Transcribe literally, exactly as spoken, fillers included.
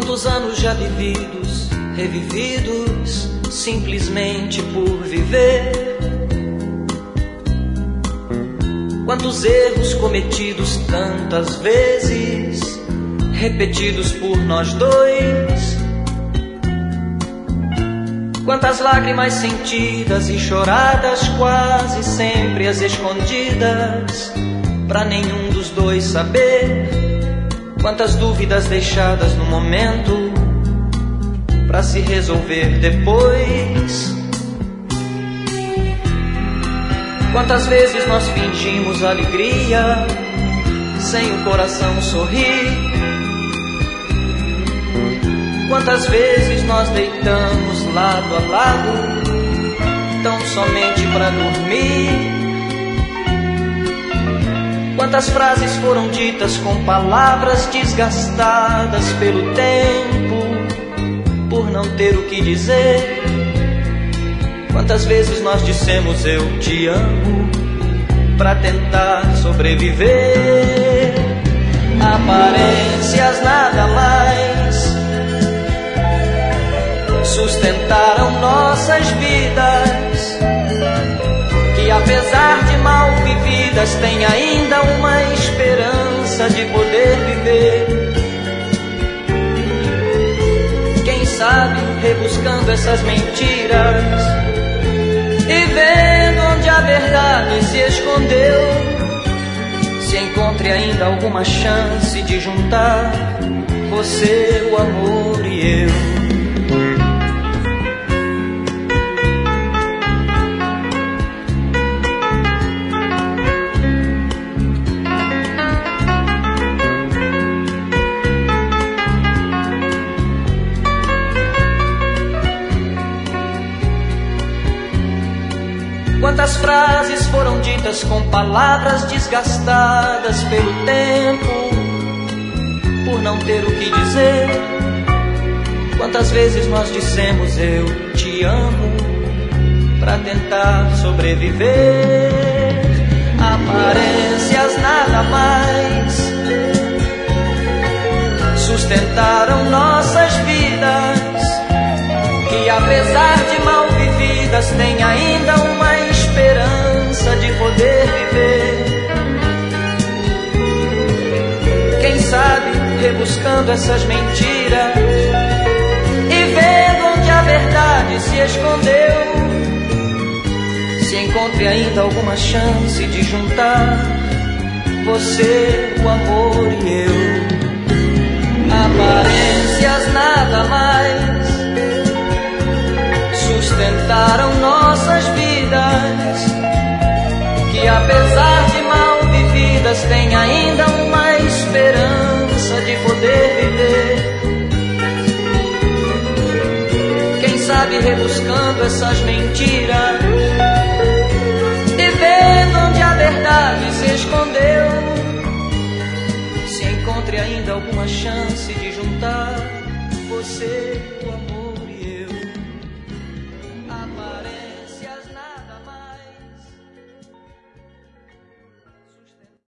Quantos anos já vividos, revividos, simplesmente por viver. Quantos erros cometidos tantas vezes, repetidos por nós dois. Quantas lágrimas sentidas e choradas, quase sempre as escondidas, pra nenhum dos dois saber. Quantas dúvidas deixadas no momento, pra se resolver depois. Quantas vezes nós fingimos alegria, sem o coração sorrir. Quantas vezes nós deitamos lado a lado, tão somente pra dormir. Quantas frases foram ditas com palavras desgastadas pelo tempo, por não ter o que dizer. Quantas vezes nós dissemos eu te amo, pra tentar sobreviver. Aparências nada mais sustentaram nossas vidas, que apesar de mal vividas tem ainda uma esperança de poder viver. Quem sabe rebuscando essas mentiras e vendo onde a verdade se escondeu, se encontre ainda alguma chance de juntar você, o amor e eu. Quantas frases foram ditas com palavras desgastadas pelo tempo, por não ter o que dizer. Quantas vezes nós dissemos eu te amo, pra tentar sobreviver. Aparências nada mais sustentaram nossas vidas, que apesar de mal vividas tem ainda uma esperança de poder viver. Quem sabe rebuscando essas mentiras e vendo onde a verdade se escondeu, se encontre ainda alguma chance de juntar você, o amor e eu. Aparências nada mais sustentaram nossas vidas, que apesar de mal vividas tem ainda uma esperança de poder viver. Quem sabe rebuscando essas mentiras e vendo onde a verdade se escondeu, se encontre ainda alguma chance de juntar você, o amor.